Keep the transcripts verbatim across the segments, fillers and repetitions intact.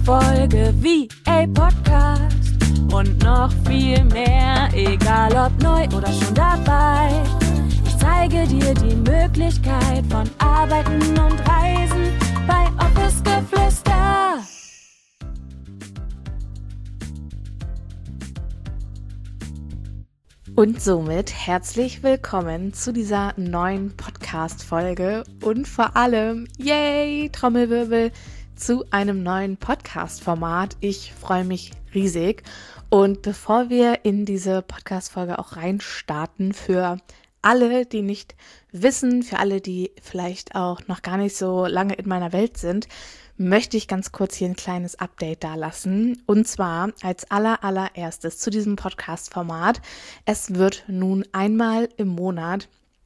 Folge V A Podcast und noch viel mehr, egal ob neu oder schon dabei. Ich zeige dir die Möglichkeit von Arbeiten und Reisen bei Office Geflüster. Und somit herzlich willkommen zu dieser neuen Podcast-Folge und vor allem, yay, Trommelwirbel, zu einem neuen Podcast-Format. Ich freue mich riesig. Und bevor wir in diese Podcast-Folge auch reinstarten, für alle, die nicht wissen, für alle, die vielleicht auch noch gar nicht so lange in meiner Welt sind, möchte ich ganz kurz hier ein kleines Update dalassen. Und zwar als aller allererstes zu diesem Podcast-Format. Es wird nun einmal im Monat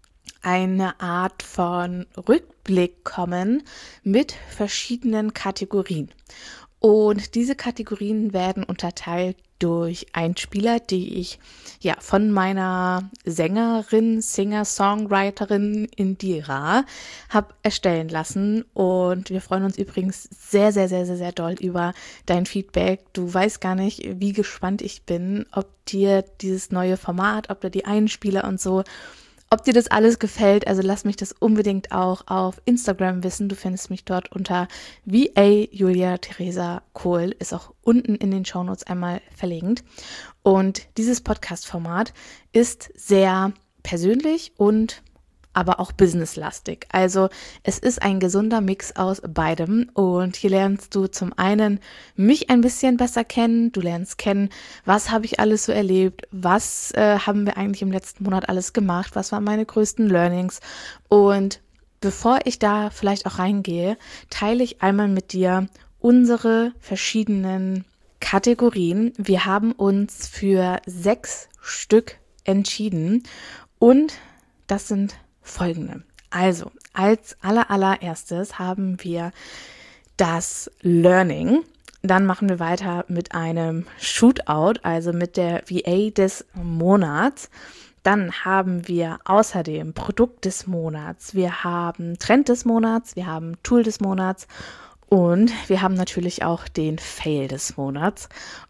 eine Art von Rückblick kommen mit verschiedenen Kategorien. Und diese Kategorien werden unterteilt durch Einspieler, die ich ja von meiner Sängerin, Singer-Songwriterin Indira habe erstellen lassen. Und wir freuen uns übrigens sehr, sehr, sehr, sehr, sehr doll über dein Feedback. Du weißt gar nicht, wie gespannt ich bin, ob dir dieses neue Format, ob dir die Einspieler und so, ob dir das alles gefällt. Also lass mich das unbedingt auch auf Instagram wissen. Du findest mich dort unter V A Julia Theresa Kohl, ist auch unten in den Shownotes einmal verlinkt. Und dieses Podcast-Format ist sehr persönlich und aber auch businesslastig. Also es ist ein gesunder Mix aus beidem und hier lernst du zum einen mich ein bisschen besser kennen, du lernst kennen, was habe ich alles so erlebt, was äh, haben wir eigentlich im letzten Monat alles gemacht, was waren meine größten Learnings. Und bevor ich da vielleicht auch reingehe, teile ich einmal mit dir unsere verschiedenen Kategorien. Wir haben uns für sechs Stück entschieden und das sind folgende. Also, als aller allererstes haben wir das Learning. Dann machen wir weiter mit einem Shootout, also mit der V A des Monats. Dann haben wir außerdem Produkt des Monats. Wir haben Trend des Monats. Wir haben Tool des Monats. Und wir haben natürlich auch den Fail des Monats.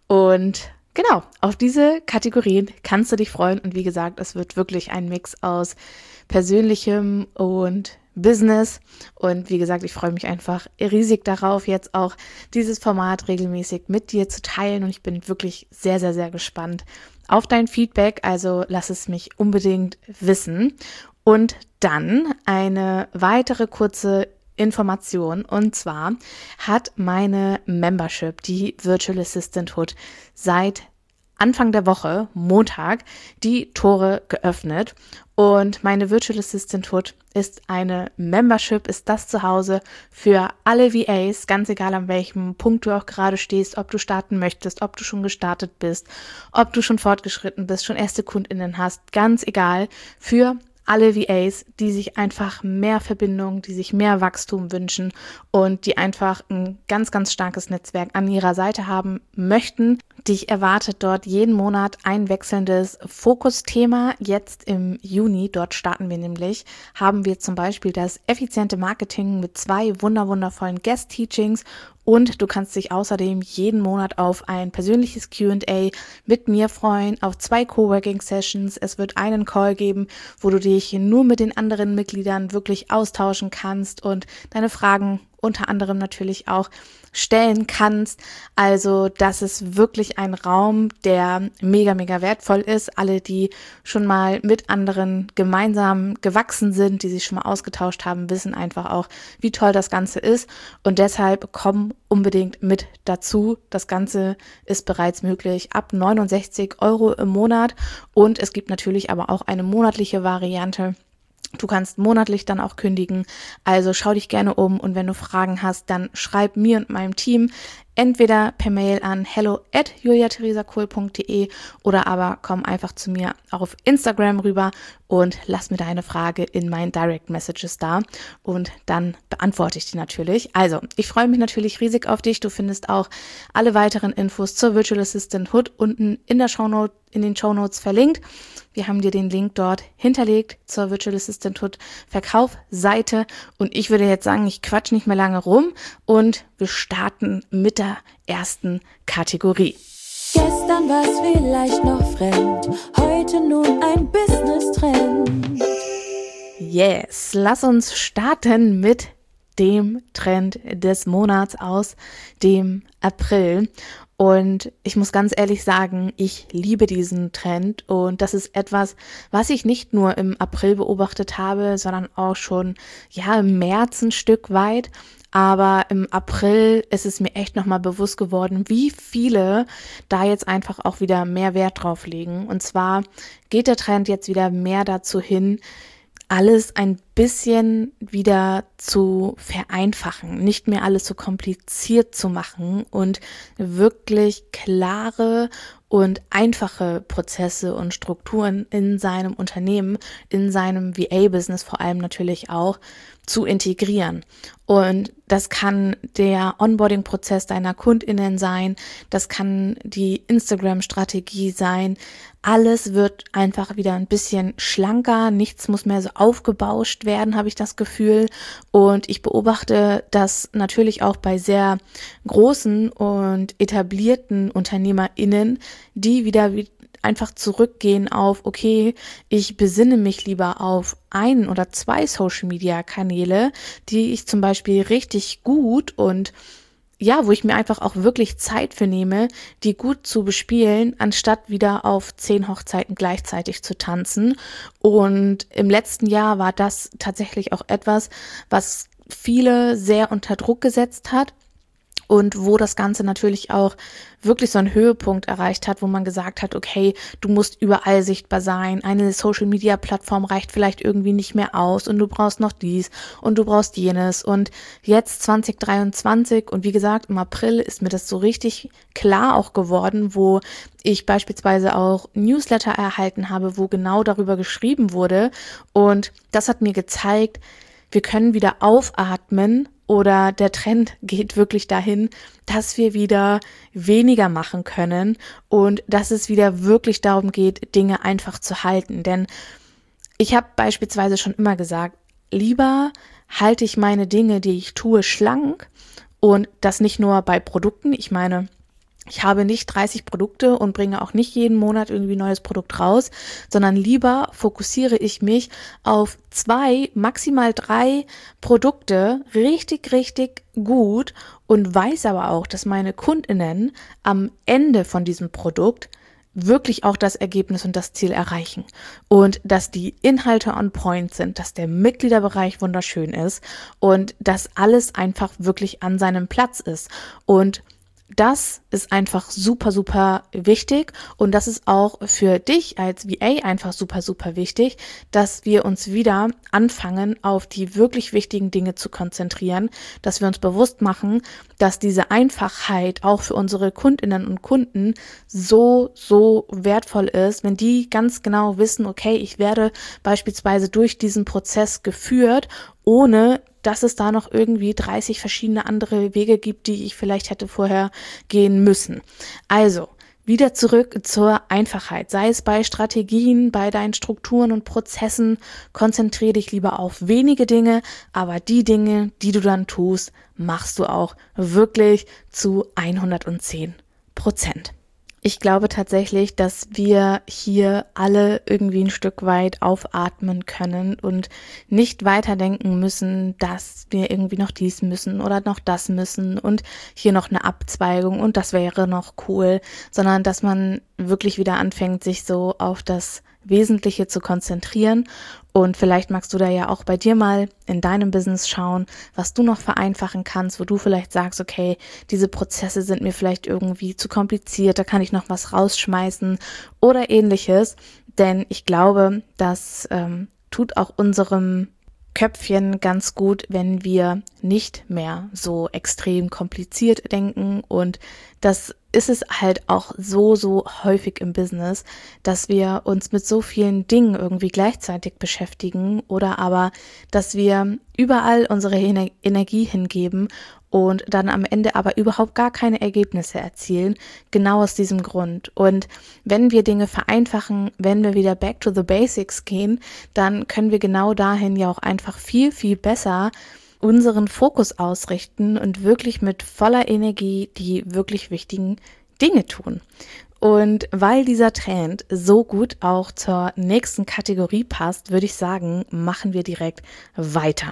Und genau, auf diese Kategorien kannst du dich freuen. Und wie gesagt, es wird wirklich ein Mix aus Persönlichem und Business. Und wie gesagt, ich freue mich einfach riesig darauf, jetzt auch dieses Format regelmäßig mit dir zu teilen. Und ich bin wirklich sehr, sehr, sehr gespannt auf dein Feedback. Also lass es mich unbedingt wissen. Und dann eine weitere kurze Information. Und zwar hat meine Membership, die Virtual Assistant Hood, seit Anfang der Woche, Montag, die Tore geöffnet. Und meine Virtual Assistant Hood ist eine Membership, ist das Zuhause für alle V As, ganz egal an welchem Punkt du auch gerade stehst, ob du starten möchtest, ob du schon gestartet bist, ob du schon fortgeschritten bist, schon erste KundInnen hast, ganz egal, für alle V As, die sich einfach mehr Verbindung, die sich mehr Wachstum wünschen und die einfach ein ganz, ganz starkes Netzwerk an ihrer Seite haben möchten. Dich erwartet dort jeden Monat ein wechselndes Fokusthema. Jetzt im Juni, dort starten wir nämlich, haben wir zum Beispiel das effiziente Marketing mit zwei wunderwundervollen Guest-Teachings. Und du kannst dich außerdem jeden Monat auf ein persönliches Q and A mit mir freuen, auf zwei Coworking-Sessions. Es wird einen Call geben, wo du dich nur mit den anderen Mitgliedern wirklich austauschen kannst und deine Fragen unter anderem natürlich auch stellen kannst. Also das ist wirklich ein Raum, der mega, mega wertvoll ist. Alle, die schon mal mit anderen gemeinsam gewachsen sind, die sich schon mal ausgetauscht haben, wissen einfach auch, wie toll das Ganze ist. Und deshalb komm unbedingt mit dazu. Das Ganze ist bereits möglich ab neunundsechzig Euro im Monat. Und es gibt natürlich aber auch eine monatliche Variante. Du kannst monatlich dann auch kündigen, also schau dich gerne um und wenn du Fragen hast, dann schreib mir und meinem Team entweder per Mail an hello at julia theresa kohl punkt de oder aber komm einfach zu mir auf Instagram rüber und lass mir deine Frage in meinen Direct Messages da und dann beantworte ich die natürlich. Also, ich freue mich natürlich riesig auf dich. Du findest auch alle weiteren Infos zur Virtual Assistant Hood unten in der Shownote, in den Shownotes verlinkt. Wir haben dir den Link dort hinterlegt zur Virtual Assistant Hood Verkaufsseite und ich würde jetzt sagen, ich quatsch nicht mehr lange rum und wir starten mit der dieser ersten Kategorie. Gestern war's vielleicht noch fremd, heute nun ein Business-Trend. Yes, lass uns starten mit dem Trend des Monats aus dem April. Und ich muss ganz ehrlich sagen, ich liebe diesen Trend und das ist etwas, was ich nicht nur im April beobachtet habe, sondern auch schon ja im März ein Stück weit. Aber im April ist es mir echt nochmal bewusst geworden, wie viele da jetzt einfach auch wieder mehr Wert drauf legen. Und zwar geht der Trend jetzt wieder mehr dazu hin, alles ein bisschen wieder zu vereinfachen, nicht mehr alles so kompliziert zu machen und wirklich klare und einfache Prozesse und Strukturen in seinem Unternehmen, in seinem V A-Business vor allem natürlich auch zu integrieren. Und das kann der Onboarding-Prozess deiner KundInnen sein, das kann die Instagram-Strategie sein. Alles wird einfach wieder ein bisschen schlanker, nichts muss mehr so aufgebauscht werden, habe ich das Gefühl. Und ich beobachte das natürlich auch bei sehr großen und etablierten UnternehmerInnen, die wieder einfach zurückgehen auf, okay, ich besinne mich lieber auf ein oder zwei Social-Media-Kanäle, die ich zum Beispiel richtig gut und ja, wo ich mir einfach auch wirklich Zeit für nehme, die gut zu bespielen, anstatt wieder auf zehn Hochzeiten gleichzeitig zu tanzen. Und im letzten Jahr war das tatsächlich auch etwas, was viele sehr unter Druck gesetzt hat. Und wo das Ganze natürlich auch wirklich so einen Höhepunkt erreicht hat, wo man gesagt hat, okay, du musst überall sichtbar sein, eine Social-Media-Plattform reicht vielleicht irgendwie nicht mehr aus und du brauchst noch dies und du brauchst jenes. Und jetzt zwanzig dreiundzwanzig und wie gesagt, im April ist mir das so richtig klar auch geworden, wo ich beispielsweise auch Newsletter erhalten habe, wo genau darüber geschrieben wurde. Und das hat mir gezeigt, wir können wieder aufatmen. Oder der Trend geht wirklich dahin, dass wir wieder weniger machen können und dass es wieder wirklich darum geht, Dinge einfach zu halten. Denn ich habe beispielsweise schon immer gesagt, lieber halte ich meine Dinge, die ich tue, schlank und das nicht nur bei Produkten. Ich meine, ich habe nicht dreißig Produkte und bringe auch nicht jeden Monat irgendwie ein neues Produkt raus, sondern lieber fokussiere ich mich auf zwei, maximal drei Produkte richtig, richtig gut und weiß aber auch, dass meine KundInnen am Ende von diesem Produkt wirklich auch das Ergebnis und das Ziel erreichen und dass die Inhalte on point sind, dass der Mitgliederbereich wunderschön ist und dass alles einfach wirklich an seinem Platz ist. Und das ist einfach super, super wichtig und das ist auch für dich als V A einfach super, super wichtig, dass wir uns wieder anfangen, auf die wirklich wichtigen Dinge zu konzentrieren, dass wir uns bewusst machen, dass diese Einfachheit auch für unsere KundInnen und Kunden so, so wertvoll ist, wenn die ganz genau wissen, okay, ich werde beispielsweise durch diesen Prozess geführt, ohne dass es da noch irgendwie dreißig verschiedene andere Wege gibt, die ich vielleicht hätte vorher gehen müssen. Also, wieder zurück zur Einfachheit. Sei es bei Strategien, bei deinen Strukturen und Prozessen, konzentriere dich lieber auf wenige Dinge, aber die Dinge, die du dann tust, machst du auch wirklich zu hundertzehn Prozent. Ich glaube tatsächlich, dass wir hier alle irgendwie ein Stück weit aufatmen können und nicht weiterdenken müssen, dass wir irgendwie noch dies müssen oder noch das müssen und hier noch eine Abzweigung und das wäre noch cool, sondern dass man wirklich wieder anfängt, sich so auf das Wesentliche zu konzentrieren. Und vielleicht magst du da ja auch bei dir mal in deinem Business schauen, was du noch vereinfachen kannst, wo du vielleicht sagst, okay, diese Prozesse sind mir vielleicht irgendwie zu kompliziert, da kann ich noch was rausschmeißen oder ähnliches. Denn ich glaube, das ähm, tut auch unserem Köpfchen ganz gut, wenn wir nicht mehr so extrem kompliziert denken, und das ist es halt auch so, so häufig im Business, dass wir uns mit so vielen Dingen irgendwie gleichzeitig beschäftigen oder aber, dass wir überall unsere Ener- Energie hingeben und dann am Ende aber überhaupt gar keine Ergebnisse erzielen, genau aus diesem Grund. Und wenn wir Dinge vereinfachen, wenn wir wieder back to the basics gehen, dann können wir genau dahin ja auch einfach viel, viel besser unseren Fokus ausrichten und wirklich mit voller Energie die wirklich wichtigen Dinge tun. Und weil dieser Trend so gut auch zur nächsten Kategorie passt, würde ich sagen, machen wir direkt weiter.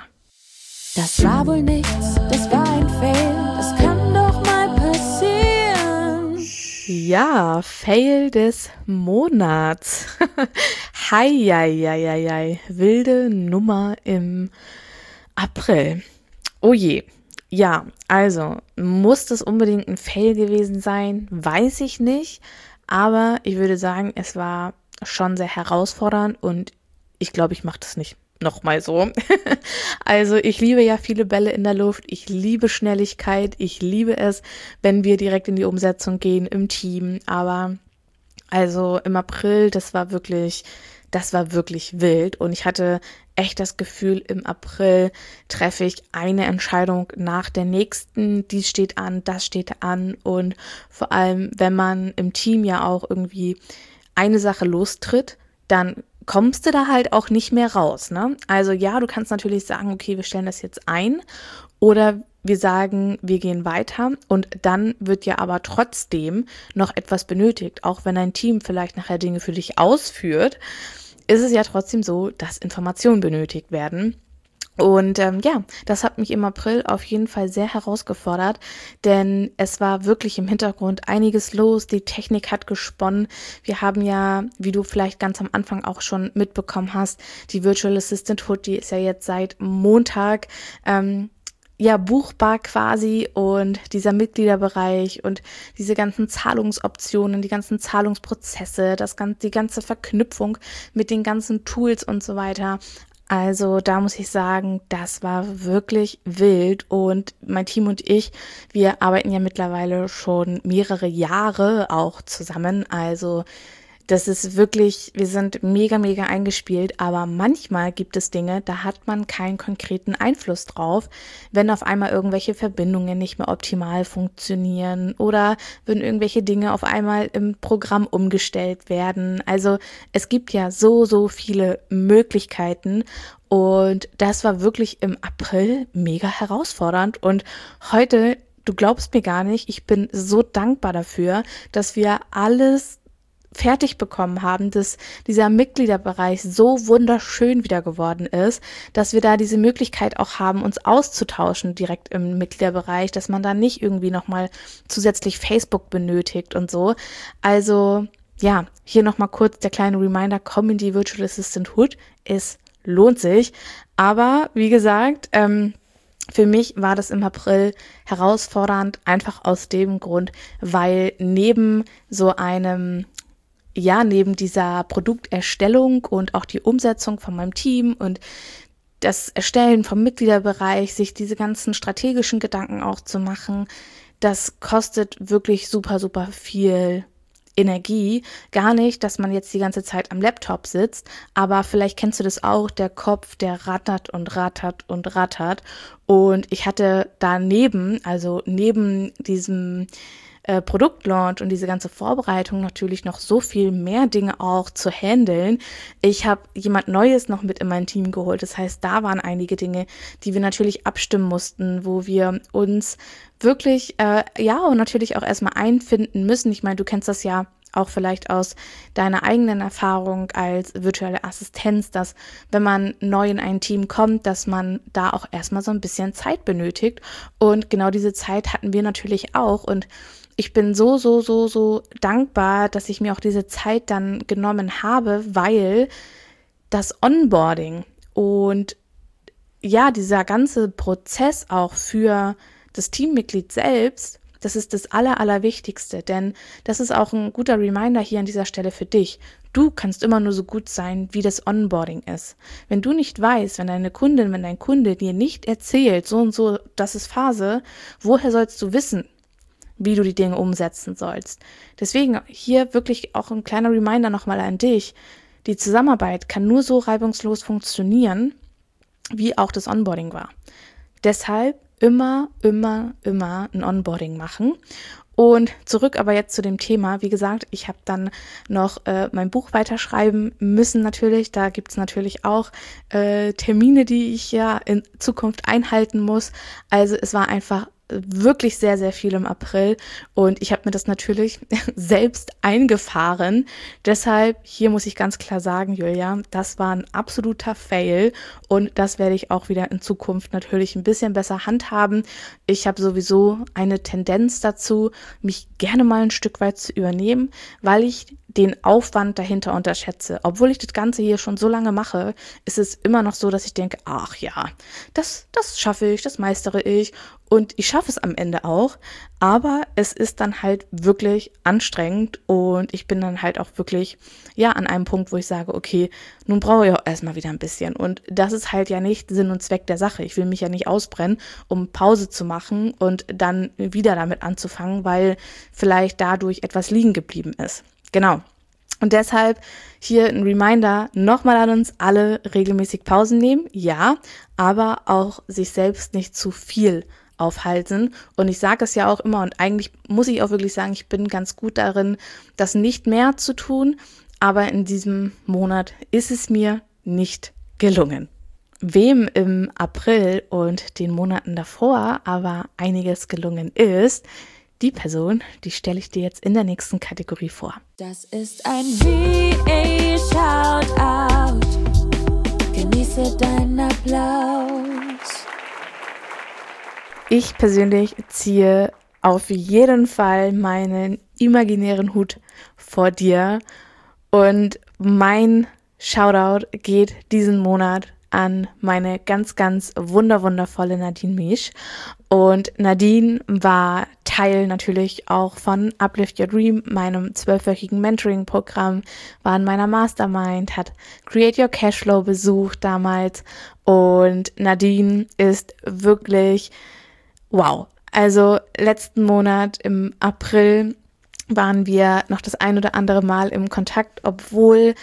Das war wohl nichts, das war ein Fail, das kann doch mal passieren. Ja, Fail des Monats. Hei, hei, hei, hei, hei. Wilde Nummer im April. Oh je. Ja, also, muss das unbedingt ein Fail gewesen sein? Weiß ich nicht. Aber ich würde sagen, es war schon sehr herausfordernd und ich glaube, ich mache das nicht nochmal so. Also ich liebe ja viele Bälle in der Luft. Ich liebe Schnelligkeit. Ich liebe es, wenn wir direkt in die Umsetzung gehen im Team. Aber also im April, das war wirklich... Das war wirklich wild und ich hatte echt das Gefühl, im April treffe ich eine Entscheidung nach der nächsten, dies steht an, das steht an und vor allem, wenn man im Team ja auch irgendwie eine Sache lostritt, dann kommst du da halt auch nicht mehr raus, ne? Also ja, du kannst natürlich sagen, okay, wir stellen das jetzt ein oder wir sagen, wir gehen weiter und dann wird ja aber trotzdem noch etwas benötigt, auch wenn ein Team vielleicht nachher Dinge für dich ausführt, ist es ja trotzdem so, dass Informationen benötigt werden. Und ähm, ja, das hat mich im April auf jeden Fall sehr herausgefordert, denn es war wirklich im Hintergrund einiges los. Die Technik hat gesponnen. Wir haben ja, wie du vielleicht ganz am Anfang auch schon mitbekommen hast, die Virtual Assistant Hood, die ist ja jetzt seit Montag ähm, ja buchbar quasi und dieser Mitgliederbereich und diese ganzen Zahlungsoptionen, die ganzen Zahlungsprozesse, das ganze, die ganze Verknüpfung mit den ganzen Tools und so weiter. Also da muss ich sagen, das war wirklich wild und mein Team und ich, wir arbeiten ja mittlerweile schon mehrere Jahre auch zusammen, also das ist wirklich, wir sind mega, mega eingespielt, aber manchmal gibt es Dinge, da hat man keinen konkreten Einfluss drauf, wenn auf einmal irgendwelche Verbindungen nicht mehr optimal funktionieren oder wenn irgendwelche Dinge auf einmal im Programm umgestellt werden. Also es gibt ja so, so viele Möglichkeiten und das war wirklich im April mega herausfordernd und heute, du glaubst mir gar nicht, ich bin so dankbar dafür, dass wir alles fertig bekommen haben, dass dieser Mitgliederbereich so wunderschön wieder geworden ist, dass wir da diese Möglichkeit auch haben, uns auszutauschen direkt im Mitgliederbereich, dass man da nicht irgendwie nochmal zusätzlich Facebook benötigt und so. Also ja, hier nochmal kurz der kleine Reminder, komm in die Virtual Assistant Hood, es lohnt sich. Aber wie gesagt, ähm, für mich war das im April herausfordernd, einfach aus dem Grund, weil neben so einem ja, neben dieser Produkterstellung und auch die Umsetzung von meinem Team und das Erstellen vom Mitgliederbereich, sich diese ganzen strategischen Gedanken auch zu machen, das kostet wirklich super, super viel Energie. Gar nicht, dass man jetzt die ganze Zeit am Laptop sitzt, aber vielleicht kennst du das auch, der Kopf, der rattert und rattert und rattert und ich hatte daneben, also neben diesem Äh, Produktlaunch und diese ganze Vorbereitung natürlich noch so viel mehr Dinge auch zu handeln. Ich habe jemand Neues noch mit in mein Team geholt. Das heißt, da waren einige Dinge, die wir natürlich abstimmen mussten, wo wir uns wirklich, äh, ja, und natürlich auch erstmal einfinden müssen. Ich meine, du kennst das ja auch vielleicht aus deiner eigenen Erfahrung als virtuelle Assistenz, dass wenn man neu in ein Team kommt, dass man da auch erstmal so ein bisschen Zeit benötigt. Und genau diese Zeit hatten wir natürlich auch. Und ich bin so, so, so, so dankbar, dass ich mir auch diese Zeit dann genommen habe, weil das Onboarding und ja, dieser ganze Prozess auch für das Teammitglied selbst, das ist das Aller, Allerwichtigste, denn das ist auch ein guter Reminder hier an dieser Stelle für dich. Du kannst immer nur so gut sein, wie das Onboarding ist. Wenn du nicht weißt, wenn deine Kundin, wenn dein Kunde dir nicht erzählt, so und so, das ist Phase, woher sollst du wissen, wie du die Dinge umsetzen sollst? Deswegen hier wirklich auch ein kleiner Reminder nochmal an dich. Die Zusammenarbeit kann nur so reibungslos funktionieren, wie auch das Onboarding war. Deshalb immer, immer, immer ein Onboarding machen. Und zurück aber jetzt zu dem Thema. Wie gesagt, ich habe dann noch äh, mein Buch weiterschreiben müssen natürlich. Da gibt's natürlich auch äh, Termine, die ich ja in Zukunft einhalten muss. Also es war einfach wirklich sehr, sehr viel im April und ich habe mir das natürlich selbst eingefahren. Deshalb, hier muss ich ganz klar sagen, Julia, das war ein absoluter Fail und das werde ich auch wieder in Zukunft natürlich ein bisschen besser handhaben. Ich habe sowieso eine Tendenz dazu, mich gerne mal ein Stück weit zu übernehmen, weil ich den Aufwand dahinter unterschätze. Obwohl ich das Ganze hier schon so lange mache, ist es immer noch so, dass ich denke, ach ja, das, das schaffe ich, das meistere ich und ich schaffe es am Ende auch, aber es ist dann halt wirklich anstrengend und ich bin dann halt auch wirklich, ja, an einem Punkt, wo ich sage, okay, nun brauche ich auch erstmal wieder ein bisschen und das ist halt ja nicht Sinn und Zweck der Sache. Ich will mich ja nicht ausbrennen, um Pause zu machen und dann wieder damit anzufangen, weil vielleicht dadurch etwas liegen geblieben ist. Genau. Und deshalb hier ein Reminder nochmal an uns alle, regelmäßig Pausen nehmen, ja, aber auch sich selbst nicht zu viel aufhalten. Und ich sage es ja auch immer und eigentlich muss ich auch wirklich sagen, ich bin ganz gut darin, das nicht mehr zu tun, aber in diesem Monat ist es mir nicht gelungen. Wem im April und den Monaten davor aber einiges gelungen ist, die Person, die stelle ich dir jetzt in der nächsten Kategorie vor. Das ist ein V A-Shoutout. Genieße deinen Applaus. Ich persönlich ziehe auf jeden Fall meinen imaginären Hut vor dir und mein Shoutout geht diesen Monat an meine ganz, ganz wunderwundervolle Nadine Misch. Und Nadine war Teil natürlich auch von Uplift Your Dream, meinem zwölfwöchigen Mentoring-Programm, war in meiner Mastermind, hat Create Your Cashflow besucht damals und Nadine ist wirklich wow. Also letzten Monat im April waren wir noch das ein oder andere Mal im Kontakt, obwohl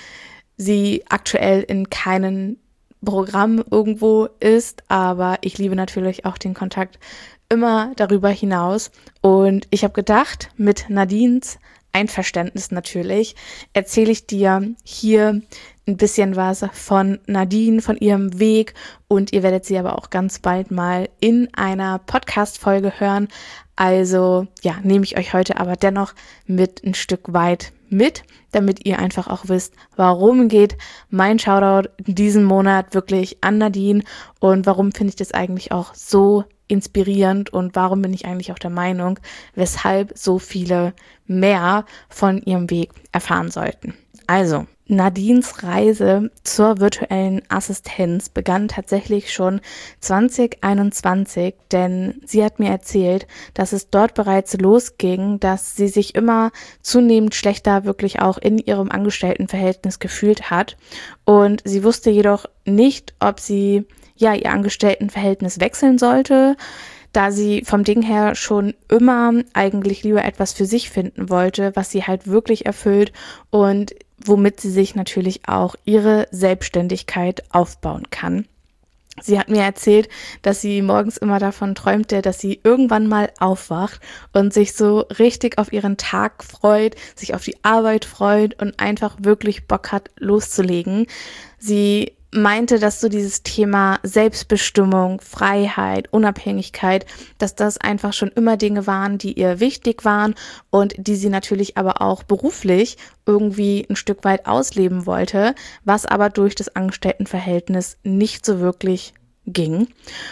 sie aktuell in keinen Programm irgendwo ist, aber ich liebe natürlich auch den Kontakt immer darüber hinaus und ich habe gedacht, mit Nadines Einverständnis natürlich, erzähle ich dir hier ein bisschen was von Nadine, von ihrem Weg und ihr werdet sie aber auch ganz bald mal in einer Podcast-Folge hören. Also ja, nehme ich euch heute aber dennoch mit ein Stück weit mit, damit ihr einfach auch wisst, warum geht mein Shoutout diesen Monat wirklich an Nadine und warum finde ich das eigentlich auch so inspirierend und warum bin ich eigentlich auch der Meinung, weshalb so viele mehr von ihrem Weg erfahren sollten. Also, Nadines Reise zur virtuellen Assistenz begann tatsächlich schon zwanzig einundzwanzig, denn sie hat mir erzählt, dass es dort bereits losging, dass sie sich immer zunehmend schlechter wirklich auch in ihrem Angestelltenverhältnis gefühlt hat und sie wusste jedoch nicht, ob sie ja ihr Angestelltenverhältnis wechseln sollte, da sie vom Ding her schon immer eigentlich lieber etwas für sich finden wollte, was sie halt wirklich erfüllt und womit sie sich natürlich auch ihre Selbstständigkeit aufbauen kann. Sie hat mir erzählt, dass sie morgens immer davon träumte, dass sie irgendwann mal aufwacht und sich so richtig auf ihren Tag freut, sich auf die Arbeit freut und einfach wirklich Bock hat, loszulegen. Sie meinte, dass so dieses Thema Selbstbestimmung, Freiheit, Unabhängigkeit, dass das einfach schon immer Dinge waren, die ihr wichtig waren und die sie natürlich aber auch beruflich irgendwie ein Stück weit ausleben wollte, was aber durch das Angestelltenverhältnis nicht so wirklich ging.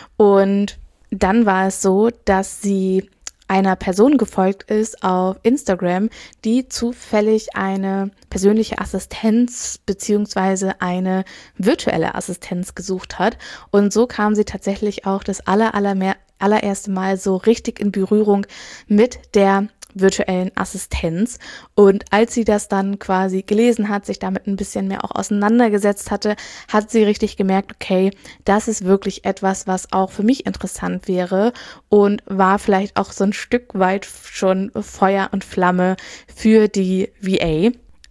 Und dann war es so, dass sie einer Person gefolgt ist auf Instagram, die zufällig eine persönliche Assistenz beziehungsweise eine virtuelle Assistenz gesucht hat. Und so kam sie tatsächlich auch das aller, aller, allererste Mal so richtig in Berührung mit der virtuellen Assistenz. Und als sie das dann quasi gelesen hat, sich damit ein bisschen mehr auch auseinandergesetzt hatte, hat sie richtig gemerkt, okay, das ist wirklich etwas, was auch für mich interessant wäre und war vielleicht auch so ein Stück weit schon Feuer und Flamme für die V A.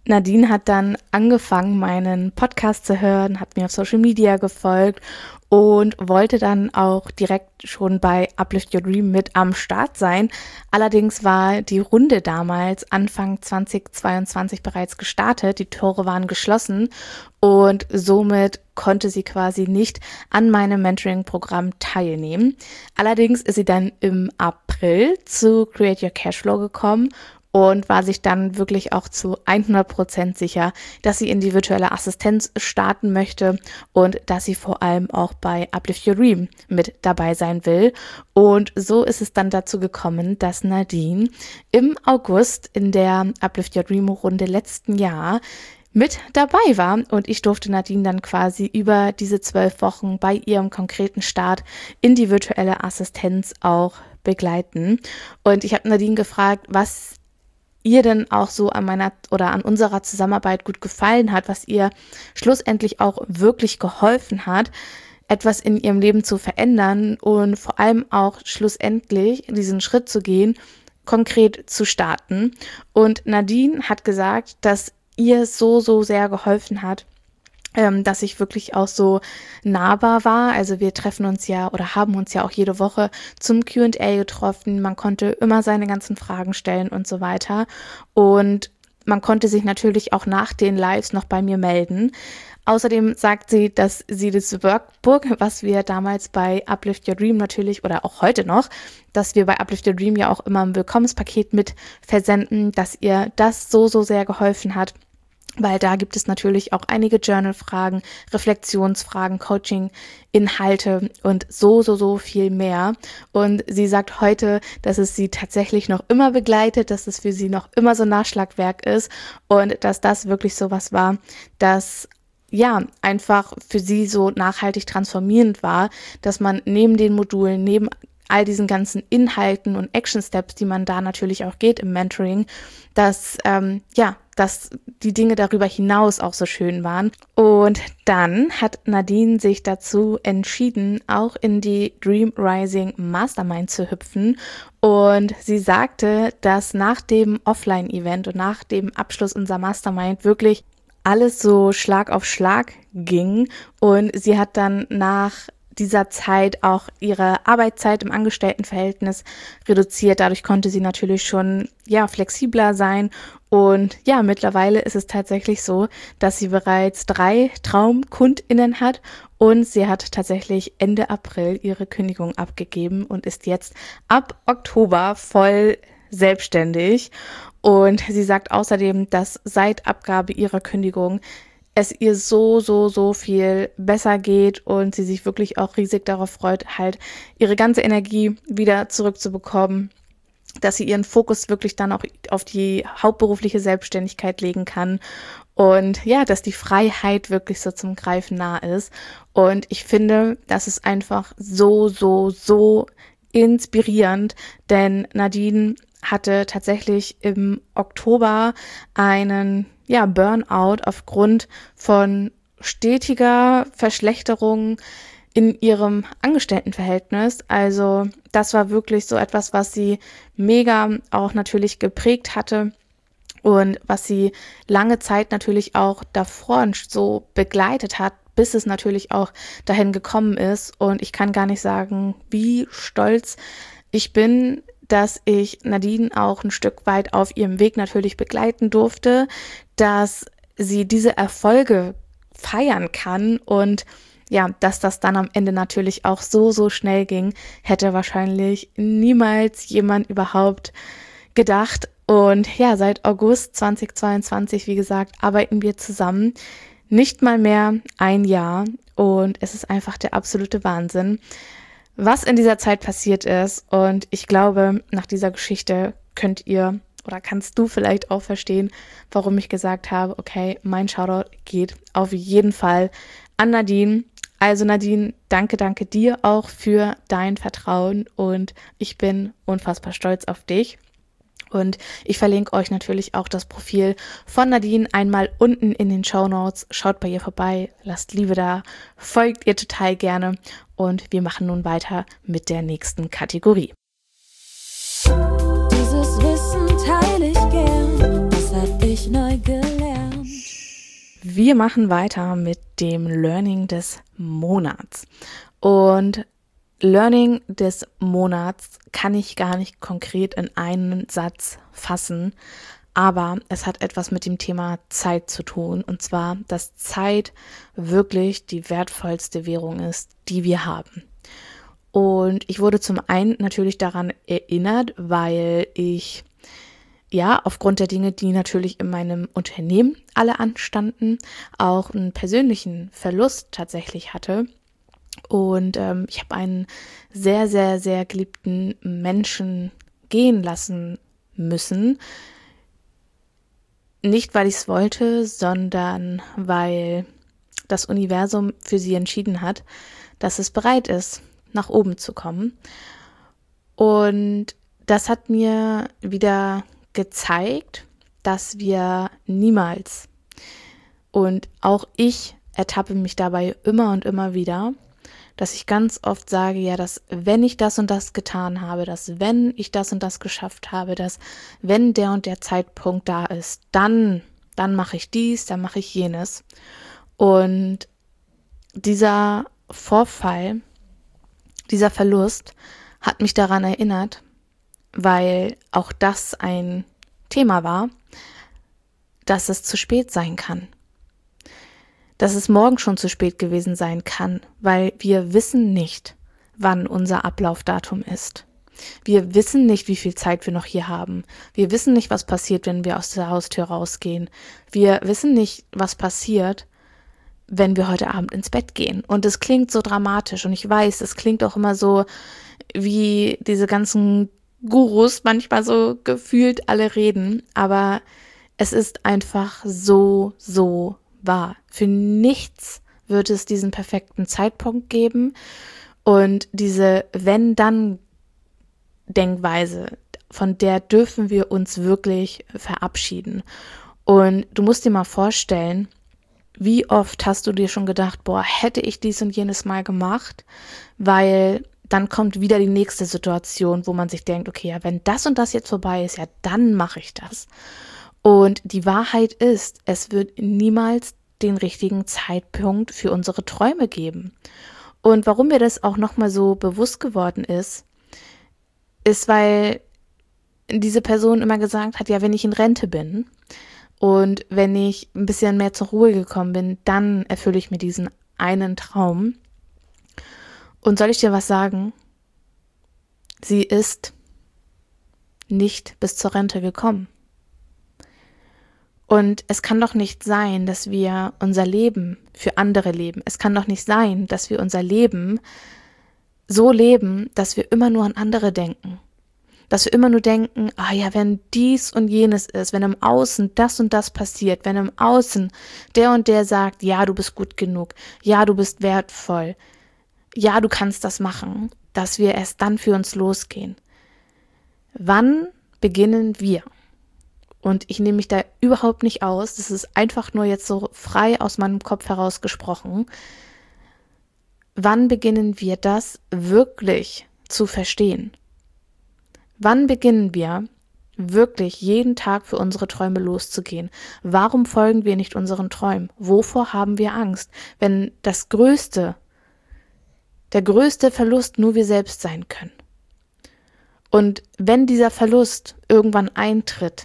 Nadine hat dann angefangen, meinen Podcast zu hören, hat mir auf Social Media gefolgt und wollte dann auch direkt schon bei Uplift Your Dream mit am Start sein. Allerdings war die Runde damals Anfang zweitausendzweiundzwanzig bereits gestartet, die Tore waren geschlossen und somit konnte sie quasi nicht an meinem Mentoring-Programm teilnehmen. Allerdings ist sie dann im April zu Create Your Cashflow gekommen und war sich dann wirklich auch zu hundert Prozent sicher, dass sie in die virtuelle Assistenz starten möchte und dass sie vor allem auch bei Uplift Your Dream mit dabei sein will. Und so ist es dann dazu gekommen, dass Nadine im August in der Uplift Your Dream Runde letzten Jahr mit dabei war und ich durfte Nadine dann quasi über diese zwölf Wochen bei ihrem konkreten Start in die virtuelle Assistenz auch begleiten. Und ich habe Nadine gefragt, was ihr denn auch so an meiner oder an unserer Zusammenarbeit gut gefallen hat, was ihr schlussendlich auch wirklich geholfen hat, etwas in ihrem Leben zu verändern und vor allem auch schlussendlich diesen Schritt zu gehen, konkret zu starten. Und Nadine hat gesagt, dass ihr so, so sehr geholfen hat, ähm, dass ich wirklich auch so nahbar war. Also wir treffen uns ja oder haben uns ja auch jede Woche zum Q and A getroffen. Man konnte immer seine ganzen Fragen stellen und so weiter. Und man konnte sich natürlich auch nach den Lives noch bei mir melden. Außerdem sagt sie, dass sie das Workbook, was wir damals bei Uplift Your Dream natürlich oder auch heute noch, dass wir bei Uplift Your Dream ja auch immer ein Willkommenspaket mit versenden, dass ihr das so, so sehr geholfen hat. Weil da gibt es natürlich auch einige Journal-Fragen, Reflexionsfragen, Coaching-Inhalte und so, so, so viel mehr. Und sie sagt heute, dass es sie tatsächlich noch immer begleitet, dass es für sie noch immer so ein Nachschlagwerk ist und dass das wirklich so was war, dass ja, einfach für sie so nachhaltig transformierend war, dass man neben den Modulen, neben all diesen ganzen Inhalten und Action Steps, die man da natürlich auch geht im Mentoring, dass, ähm, ja, dass die Dinge darüber hinaus auch so schön waren. Und dann hat Nadine sich dazu entschieden, auch in die Dream Rising Mastermind zu hüpfen. Und sie sagte, dass nach dem Offline-Event und nach dem Abschluss unserer Mastermind wirklich alles so Schlag auf Schlag ging. Und sie hat dann nach dieser Zeit auch ihre Arbeitszeit im Angestelltenverhältnis reduziert. Dadurch konnte sie natürlich schon ja flexibler sein. Und ja, mittlerweile ist es tatsächlich so, dass sie bereits drei TraumkundInnen hat und sie hat tatsächlich Ende April ihre Kündigung abgegeben und ist jetzt ab Oktober voll selbstständig. Und sie sagt außerdem, dass seit Abgabe ihrer Kündigung es ihr so, so, so viel besser geht und sie sich wirklich auch riesig darauf freut, halt ihre ganze Energie wieder zurückzubekommen, dass sie ihren Fokus wirklich dann auch auf die hauptberufliche Selbstständigkeit legen kann und ja, dass die Freiheit wirklich so zum Greifen nah ist. Und ich finde, das ist einfach so, so, so inspirierend, denn Nadine hatte tatsächlich im Oktober einen ja, Burnout aufgrund von stetiger Verschlechterung in ihrem Angestelltenverhältnis. Also das war wirklich so etwas, was sie mega auch natürlich geprägt hatte und was sie lange Zeit natürlich auch davor so begleitet hat, bis es natürlich auch dahin gekommen ist. Und ich kann gar nicht sagen, wie stolz ich bin, dass ich Nadine auch ein Stück weit auf ihrem Weg natürlich begleiten durfte, dass sie diese Erfolge feiern kann und ja, dass das dann am Ende natürlich auch so, so schnell ging, hätte wahrscheinlich niemals jemand überhaupt gedacht. Und ja, seit August zweitausendzweiundzwanzig, wie gesagt, arbeiten wir zusammen. Nicht mal mehr ein Jahr und es ist einfach der absolute Wahnsinn, was in dieser Zeit passiert ist. Und ich glaube, nach dieser Geschichte könnt ihr oder kannst du vielleicht auch verstehen, warum ich gesagt habe, okay, mein Shoutout geht auf jeden Fall an Nadine. Also Nadine, danke, danke dir auch für dein Vertrauen und ich bin unfassbar stolz auf dich. Und ich verlinke euch natürlich auch das Profil von Nadine einmal unten in den Shownotes. Schaut bei ihr vorbei, lasst Liebe da, folgt ihr total gerne und wir machen nun weiter mit der nächsten Kategorie. Dieses Wissen teile ich gern, das hab ich neu gelernt. wir machen weiter mit dem Learning des Monats. Und Learning des Monats kann ich gar nicht konkret in einen Satz fassen, aber es hat etwas mit dem Thema Zeit zu tun. Und zwar, dass Zeit wirklich die wertvollste Währung ist, die wir haben. Und ich wurde zum einen natürlich daran erinnert, weil ich ja aufgrund der Dinge, die natürlich in meinem Unternehmen alle anstanden, auch einen persönlichen Verlust tatsächlich hatte. Und ähm, ich habe einen sehr, sehr, sehr geliebten Menschen gehen lassen müssen. Nicht, weil ich es wollte, sondern weil das Universum für sie entschieden hat, dass es bereit ist, nach oben zu kommen. Und das hat mir wieder gezeigt, dass wir niemals, und auch ich ertappe mich dabei immer und immer wieder, dass ich ganz oft sage, ja, dass wenn ich das und das getan habe, dass wenn ich das und das geschafft habe, dass wenn der und der Zeitpunkt da ist, dann, dann mache ich dies, dann mache ich jenes. Und dieser Vorfall, dieser Verlust hat mich daran erinnert, weil auch das ein Thema war, dass es zu spät sein kann. Dass es morgen schon zu spät gewesen sein kann, weil wir wissen nicht, wann unser Ablaufdatum ist. Wir wissen nicht, wie viel Zeit wir noch hier haben. Wir wissen nicht, was passiert, wenn wir aus der Haustür rausgehen. Wir wissen nicht, was passiert, wenn wir heute Abend ins Bett gehen. Und es klingt so dramatisch und ich weiß, es klingt auch immer so, wie diese ganzen Gurus manchmal so gefühlt alle reden, aber es ist einfach so, so wahr. Für nichts wird es diesen perfekten Zeitpunkt geben und diese Wenn-Dann-Denkweise, von der dürfen wir uns wirklich verabschieden. Und du musst dir mal vorstellen, wie oft hast du dir schon gedacht, boah, hätte ich dies und jenes mal gemacht, weil dann kommt wieder die nächste Situation, wo man sich denkt, okay, ja, wenn das und das jetzt vorbei ist, ja, dann mache ich das. Und die Wahrheit ist, es wird niemals den richtigen Zeitpunkt für unsere Träume geben. Und warum mir das auch nochmal so bewusst geworden ist, ist, weil diese Person immer gesagt hat, ja, wenn ich in Rente bin und wenn ich ein bisschen mehr zur Ruhe gekommen bin, dann erfülle ich mir diesen einen Traum. Und soll ich dir was sagen? Sie ist nicht bis zur Rente gekommen. Und es kann doch nicht sein, dass wir unser Leben für andere leben. Es kann doch nicht sein, dass wir unser Leben so leben, dass wir immer nur an andere denken. Dass wir immer nur denken, ah ja, wenn dies und jenes ist, wenn im Außen das und das passiert, wenn im Außen der und der sagt, ja, du bist gut genug, ja, du bist wertvoll, ja, du kannst das machen, dass wir erst dann für uns losgehen. Wann beginnen wir? Und ich nehme mich da überhaupt nicht aus, das ist einfach nur jetzt so frei aus meinem Kopf heraus gesprochen. Wann beginnen wir das wirklich zu verstehen? Wann beginnen wir wirklich jeden Tag für unsere Träume loszugehen? Warum folgen wir nicht unseren Träumen? Wovor haben wir Angst, wenn das größte der größte Verlust nur wir selbst sein können? Und wenn dieser Verlust irgendwann eintritt,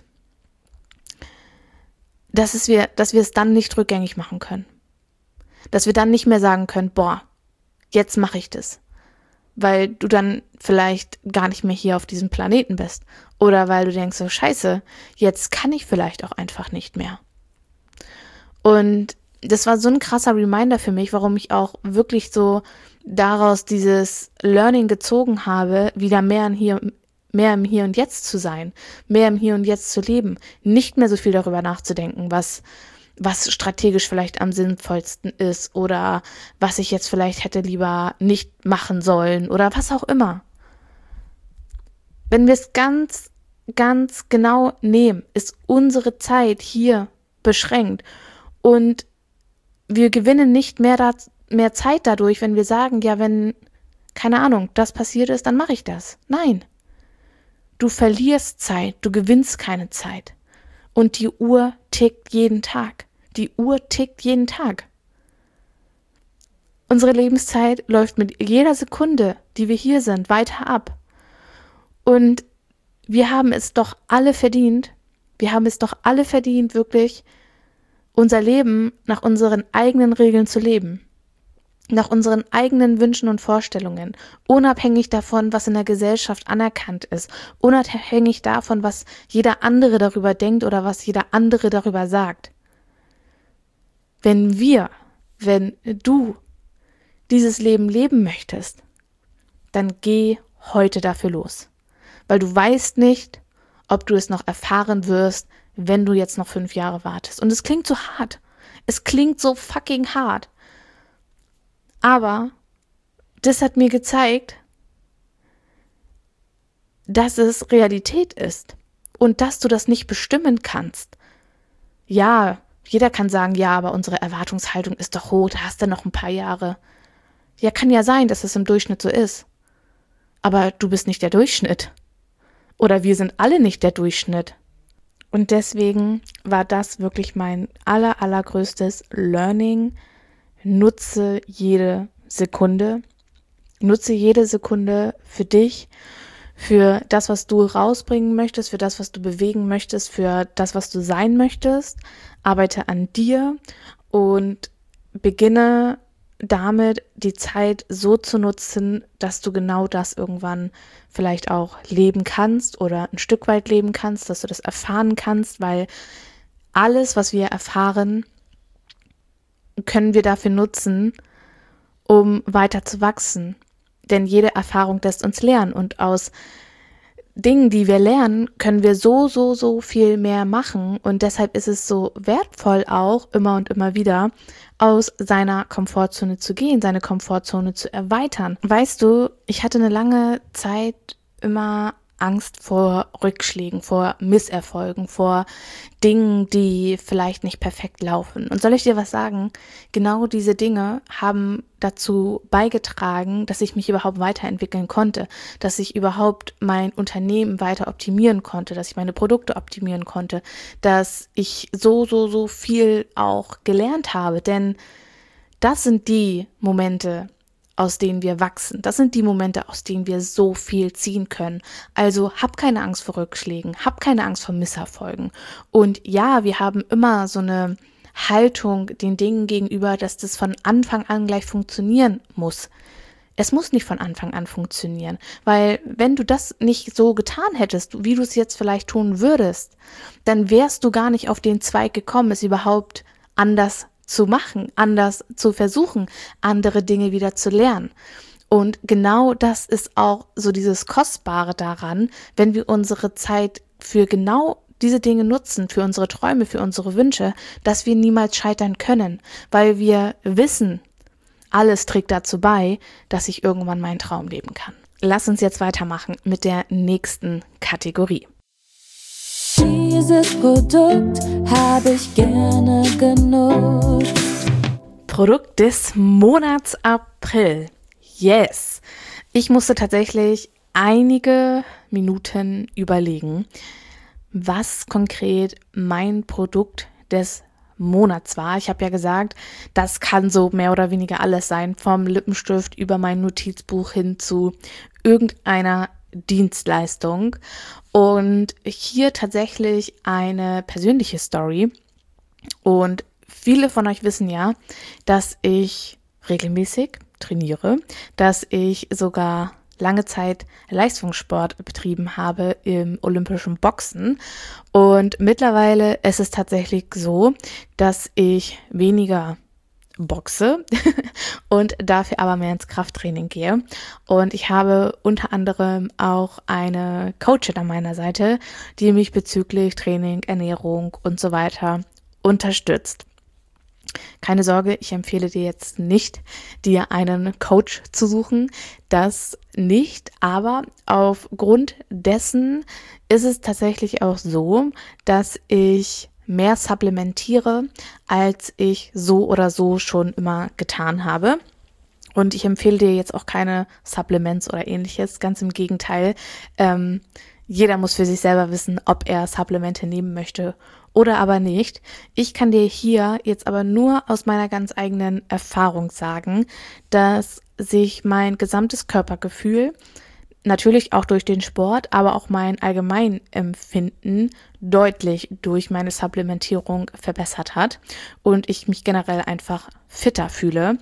dass es wir, dass wir es dann nicht rückgängig machen können. Dass wir dann nicht mehr sagen können, boah, jetzt mache ich das. Weil du dann vielleicht gar nicht mehr hier auf diesem Planeten bist. Oder weil du denkst, so scheiße, jetzt kann ich vielleicht auch einfach nicht mehr. Und das war so ein krasser Reminder für mich, warum ich auch wirklich so daraus dieses Learning gezogen habe, wieder mehr im Hier, mehr im Hier und Jetzt zu sein, mehr im Hier und Jetzt zu leben, nicht mehr so viel darüber nachzudenken, was, was strategisch vielleicht am sinnvollsten ist oder was ich jetzt vielleicht hätte lieber nicht machen sollen oder was auch immer. Wenn wir es ganz, ganz genau nehmen, ist unsere Zeit hier beschränkt und wir gewinnen nicht mehr, da, mehr Zeit dadurch, wenn wir sagen, ja, wenn, keine Ahnung, das passiert ist, dann mache ich das. Nein. Du verlierst Zeit, du gewinnst keine Zeit. Und die Uhr tickt jeden Tag. Die Uhr tickt jeden Tag. Unsere Lebenszeit läuft mit jeder Sekunde, die wir hier sind, weiter ab. Und wir haben es doch alle verdient, wir haben es doch alle verdient, wirklich unser Leben nach unseren eigenen Regeln zu leben. Nach unseren eigenen Wünschen und Vorstellungen, unabhängig davon, was in der Gesellschaft anerkannt ist, unabhängig davon, was jeder andere darüber denkt oder was jeder andere darüber sagt. Wenn wir, wenn du dieses Leben leben möchtest, dann geh heute dafür los, weil du weißt nicht, ob du es noch erfahren wirst, wenn du jetzt noch fünf Jahre wartest. Und es klingt so hart, es klingt so fucking hart. Aber das hat mir gezeigt, dass es Realität ist und dass du das nicht bestimmen kannst. Ja, jeder kann sagen, ja, aber unsere Erwartungshaltung ist doch hoch, da hast du noch ein paar Jahre. Ja, kann ja sein, dass es im Durchschnitt so ist. Aber du bist nicht der Durchschnitt. Oder wir sind alle nicht der Durchschnitt. Und deswegen war das wirklich mein aller, allergrößtes Learning. Nutze jede Sekunde, nutze jede Sekunde für dich, für das, was du rausbringen möchtest, für das, was du bewegen möchtest, für das, was du sein möchtest. Arbeite an dir und beginne damit, die Zeit so zu nutzen, dass du genau das irgendwann vielleicht auch leben kannst oder ein Stück weit leben kannst, dass du das erfahren kannst, weil alles, was wir erfahren, können wir dafür nutzen, um weiter zu wachsen. Denn jede Erfahrung lässt uns lernen und aus Dingen, die wir lernen, können wir so, so, so viel mehr machen und deshalb ist es so wertvoll auch, immer und immer wieder aus seiner Komfortzone zu gehen, seine Komfortzone zu erweitern. Weißt du, ich hatte eine lange Zeit immer Angst vor Rückschlägen, vor Misserfolgen, vor Dingen, die vielleicht nicht perfekt laufen. Und soll ich dir was sagen? Genau diese Dinge haben dazu beigetragen, dass ich mich überhaupt weiterentwickeln konnte, dass ich überhaupt mein Unternehmen weiter optimieren konnte, dass ich meine Produkte optimieren konnte, dass ich so, so, so viel auch gelernt habe. Denn das sind die Momente, aus denen wir wachsen. Das sind die Momente, aus denen wir so viel ziehen können. Also hab keine Angst vor Rückschlägen, hab keine Angst vor Misserfolgen. Und ja, wir haben immer so eine Haltung den Dingen gegenüber, dass das von Anfang an gleich funktionieren muss. Es muss nicht von Anfang an funktionieren, weil wenn du das nicht so getan hättest, wie du es jetzt vielleicht tun würdest, dann wärst du gar nicht auf den Zweig gekommen, es überhaupt anders zu machen, anders zu versuchen, andere Dinge wieder zu lernen. Und genau das ist auch so dieses Kostbare daran, wenn wir unsere Zeit für genau diese Dinge nutzen, für unsere Träume, für unsere Wünsche, dass wir niemals scheitern können, weil wir wissen, alles trägt dazu bei, dass ich irgendwann meinen Traum leben kann. Lass uns jetzt weitermachen mit der nächsten Kategorie. Dieses Produkt habe ich gerne genutzt. Produkt des Monats April. Yes! Ich musste tatsächlich einige Minuten überlegen, was konkret mein Produkt des Monats war. Ich habe ja gesagt, das kann so mehr oder weniger alles sein, vom Lippenstift über mein Notizbuch hin zu irgendeiner Dienstleistung. Und hier tatsächlich eine persönliche Story. Und viele von euch wissen ja, dass ich regelmäßig trainiere, dass ich sogar lange Zeit Leistungssport betrieben habe im olympischen Boxen. Und mittlerweile ist es tatsächlich so, dass ich weniger boxe und dafür aber mehr ins Krafttraining gehe. Und ich habe unter anderem auch eine Coachin an meiner Seite, die mich bezüglich Training, Ernährung und so weiter unterstützt. Keine Sorge, ich empfehle dir jetzt nicht, dir einen Coach zu suchen. Das nicht, aber aufgrund dessen ist es tatsächlich auch so, dass ich mehr supplementiere, als ich so oder so schon immer getan habe. Und ich empfehle dir jetzt auch keine Supplements oder ähnliches, ganz im Gegenteil. Ähm, jeder muss für sich selber wissen, ob er Supplemente nehmen möchte oder aber nicht. Ich kann dir hier jetzt aber nur aus meiner ganz eigenen Erfahrung sagen, dass sich mein gesamtes Körpergefühl, natürlich auch durch den Sport, aber auch mein Allgemeinempfinden deutlich durch meine Supplementierung verbessert hat und ich mich generell einfach fitter fühle.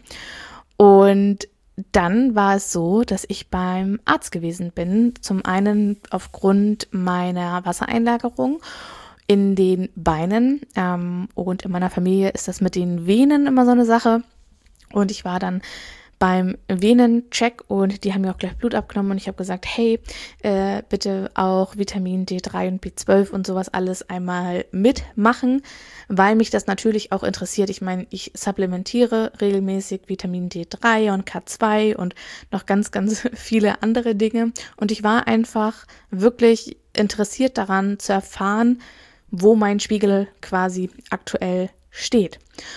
Und dann war es so, dass ich beim Arzt gewesen bin, zum einen aufgrund meiner Wassereinlagerung in den Beinen ähm, und in meiner Familie ist das mit den Venen immer so eine Sache und ich war dann beim Venencheck und die haben mir auch gleich Blut abgenommen und ich habe gesagt, hey, äh, bitte auch Vitamin D drei und B zwölf und sowas alles einmal mitmachen, weil mich das natürlich auch interessiert. Ich meine, ich supplementiere regelmäßig Vitamin D drei und K zwei und noch ganz, ganz viele andere Dinge und ich war einfach wirklich interessiert daran zu erfahren, wo mein Spiegel quasi aktuell steht.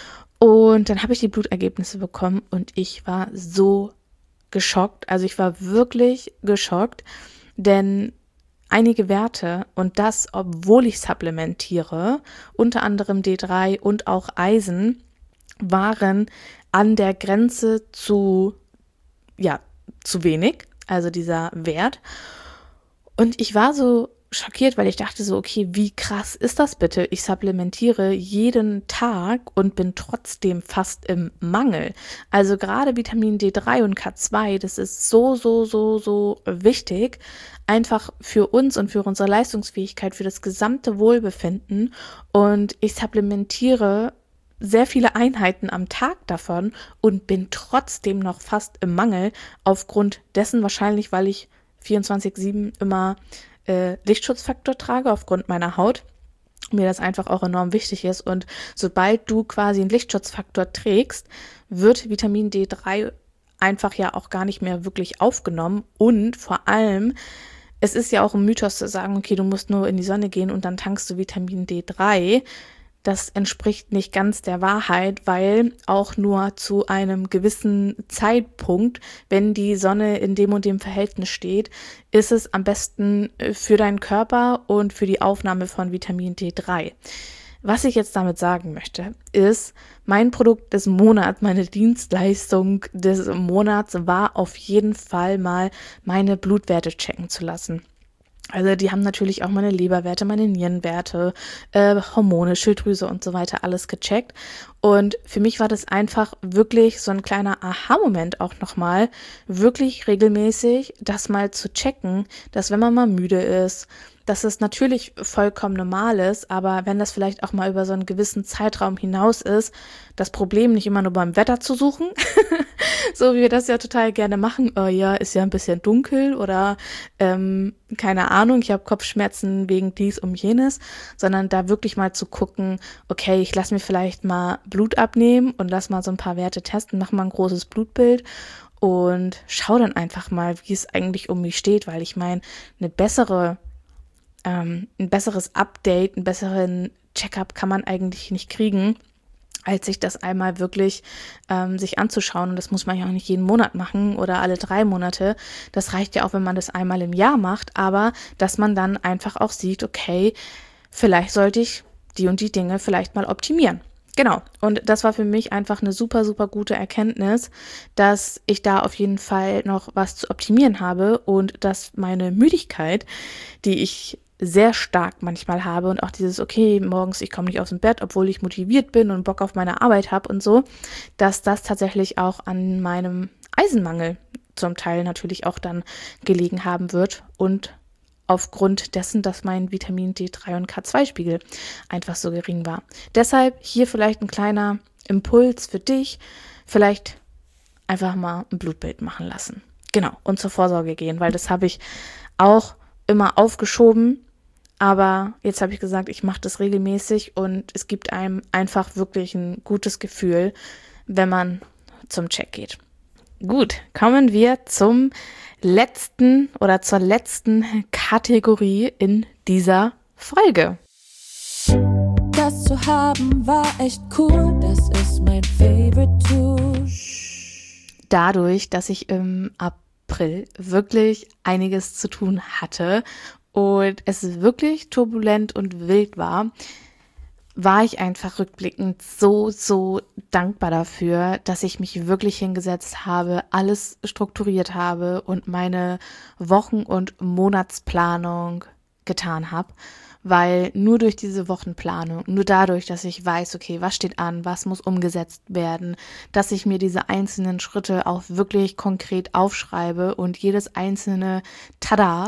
Und dann habe ich die Blutergebnisse bekommen und ich war so geschockt. Also ich war wirklich geschockt, denn einige Werte und das, obwohl ich supplementiere, unter anderem D drei und auch Eisen, waren an der Grenze zu, ja, zu wenig, also dieser Wert. Und ich war so schockiert, weil ich dachte so, okay, wie krass ist das bitte? Ich supplementiere jeden Tag und bin trotzdem fast im Mangel. Also gerade Vitamin D drei und K zwei, das ist so, so, so, so wichtig, einfach für uns und für unsere Leistungsfähigkeit, für das gesamte Wohlbefinden. Und ich supplementiere sehr viele Einheiten am Tag davon und bin trotzdem noch fast im Mangel, aufgrund dessen wahrscheinlich, weil ich vierundzwanzig sieben immer Äh, Lichtschutzfaktor trage aufgrund meiner Haut, mir das einfach auch enorm wichtig ist und sobald du quasi einen Lichtschutzfaktor trägst, wird Vitamin D drei einfach ja auch gar nicht mehr wirklich aufgenommen und vor allem, es ist ja auch ein Mythos zu sagen, okay, du musst nur in die Sonne gehen und dann tankst du Vitamin D drei. Das entspricht nicht ganz der Wahrheit, weil auch nur zu einem gewissen Zeitpunkt, wenn die Sonne in dem und dem Verhältnis steht, ist es am besten für deinen Körper und für die Aufnahme von Vitamin D drei. Was ich jetzt damit sagen möchte, ist, mein Produkt des Monats, meine Dienstleistung des Monats war auf jeden Fall mal meine Blutwerte checken zu lassen. Also die haben natürlich auch meine Leberwerte, meine Nierenwerte, äh, Hormone, Schilddrüse und so weiter alles gecheckt. Und für mich war das einfach wirklich so ein kleiner Aha-Moment auch nochmal, wirklich regelmäßig das mal zu checken, dass wenn man mal müde ist, dass es natürlich vollkommen normal ist, aber wenn das vielleicht auch mal über so einen gewissen Zeitraum hinaus ist, das Problem nicht immer nur beim Wetter zu suchen, so wie wir das ja total gerne machen, oh ja, ist ja ein bisschen dunkel oder ähm, keine Ahnung, ich habe Kopfschmerzen wegen dies um jenes, sondern da wirklich mal zu gucken, okay, ich lasse mir vielleicht mal Blut abnehmen und lass mal so ein paar Werte testen, mach mal ein großes Blutbild und schau dann einfach mal, wie es eigentlich um mich steht, weil ich meine, eine bessere Ähm, ein besseres Update, einen besseren Checkup kann man eigentlich nicht kriegen, als sich das einmal wirklich ähm, sich anzuschauen. Und das muss man ja auch nicht jeden Monat machen oder alle drei Monate. Das reicht ja auch, wenn man das einmal im Jahr macht, aber dass man dann einfach auch sieht, okay, vielleicht sollte ich die und die Dinge vielleicht mal optimieren. Genau, und das war für mich einfach eine super, super gute Erkenntnis, dass ich da auf jeden Fall noch was zu optimieren habe und dass meine Müdigkeit, die ich sehr stark manchmal habe und auch dieses, okay, morgens, ich komme nicht aus dem Bett, obwohl ich motiviert bin und Bock auf meine Arbeit habe und so, dass das tatsächlich auch an meinem Eisenmangel zum Teil natürlich auch dann gelegen haben wird und aufgrund dessen, dass mein Vitamin D drei und K zwei Spiegel einfach so gering war. Deshalb hier vielleicht ein kleiner Impuls für dich, vielleicht einfach mal ein Blutbild machen lassen. Genau, und zur Vorsorge gehen, weil das habe ich auch immer aufgeschoben, aber jetzt habe ich gesagt, ich mache das regelmäßig und es gibt einem einfach wirklich ein gutes Gefühl, wenn man zum Check geht. Gut, kommen wir zum letzten oder zur letzten Kategorie in dieser Folge. Das zu haben war echt cool, das ist mein Favorite Tool. Dadurch, dass ich im April wirklich einiges zu tun hatte und es wirklich turbulent und wild war, war ich einfach rückblickend so, so dankbar dafür, dass ich mich wirklich hingesetzt habe, alles strukturiert habe und meine Wochen- und Monatsplanung getan habe. Weil nur durch diese Wochenplanung, nur dadurch, dass ich weiß, okay, was steht an, was muss umgesetzt werden, dass ich mir diese einzelnen Schritte auch wirklich konkret aufschreibe und jedes einzelne Tada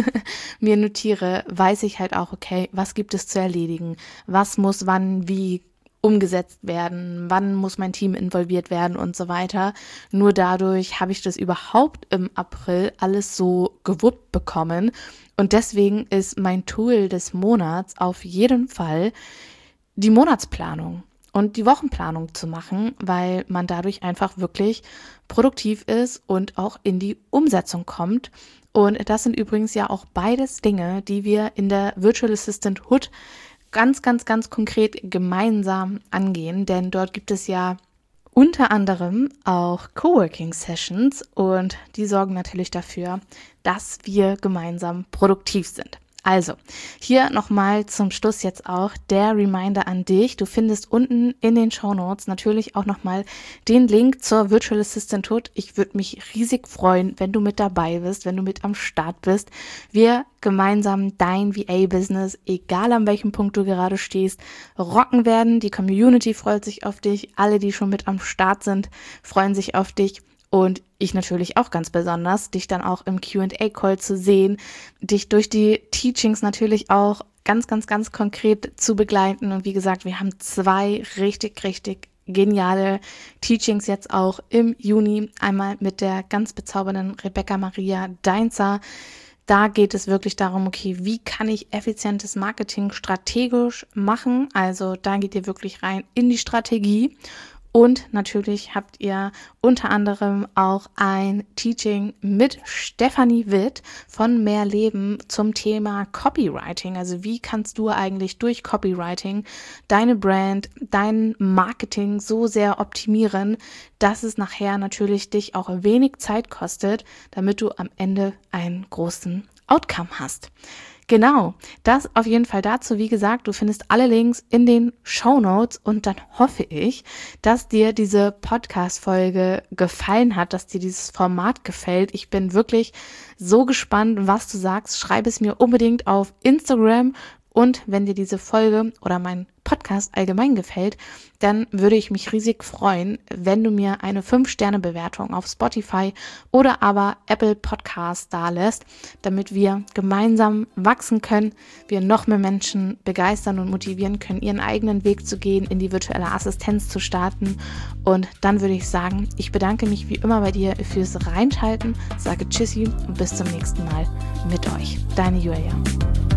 mir notiere, weiß ich halt auch, okay, was gibt es zu erledigen, was muss wann wie umgesetzt werden, wann muss mein Team involviert werden und so weiter. Nur dadurch habe ich das überhaupt im April alles so gewuppt bekommen. Und deswegen ist mein Tool des Monats auf jeden Fall die Monatsplanung und die Wochenplanung zu machen, weil man dadurch einfach wirklich produktiv ist und auch in die Umsetzung kommt. Und das sind übrigens ja auch beides Dinge, die wir in der Virtual Assistant Hood ganz, ganz, ganz konkret gemeinsam angehen, denn dort gibt es ja unter anderem auch Coworking-Sessions und die sorgen natürlich dafür, dass wir gemeinsam produktiv sind. Also, hier nochmal zum Schluss jetzt auch der Reminder an dich. Du findest unten in den Shownotes natürlich auch nochmal den Link zur Virtual Assistant Hood. Ich würde mich riesig freuen, wenn du mit dabei bist, wenn du mit am Start bist. Wir gemeinsam dein V A-Business, egal an welchem Punkt du gerade stehst, rocken werden. Die Community freut sich auf dich. Alle, die schon mit am Start sind, freuen sich auf dich. Und ich natürlich auch ganz besonders, dich dann auch im Q and A-Call zu sehen, dich durch die Teachings natürlich auch ganz, ganz, ganz konkret zu begleiten. Und wie gesagt, wir haben zwei richtig, richtig geniale Teachings jetzt auch im Juni. Einmal mit der ganz bezaubernden Rebecca Maria Deinzer. Da geht es wirklich darum, okay, wie kann ich effizientes Marketing strategisch machen? Also da geht ihr wirklich rein in die Strategie. Und natürlich habt ihr unter anderem auch ein Teaching mit Stefanie Witt von Mehr Leben zum Thema Copywriting. Also wie kannst du eigentlich durch Copywriting deine Brand, dein Marketing so sehr optimieren, dass es nachher natürlich dich auch wenig Zeit kostet, damit du am Ende einen großen Outcome hast. Genau, das auf jeden Fall dazu. Wie gesagt, du findest alle Links in den Shownotes und dann hoffe ich, dass dir diese Podcast-Folge gefallen hat, dass dir dieses Format gefällt. Ich bin wirklich so gespannt, was du sagst. Schreib es mir unbedingt auf Instagram. Und wenn dir diese Folge oder mein Podcast allgemein gefällt, dann würde ich mich riesig freuen, wenn du mir eine fünf Sterne Bewertung auf Spotify oder aber Apple Podcasts dalässt, damit wir gemeinsam wachsen können, wir noch mehr Menschen begeistern und motivieren können, ihren eigenen Weg zu gehen, in die virtuelle Assistenz zu starten. Und dann würde ich sagen, ich bedanke mich wie immer bei dir fürs Reinschalten, sage Tschüssi und bis zum nächsten Mal mit euch. Deine Julia.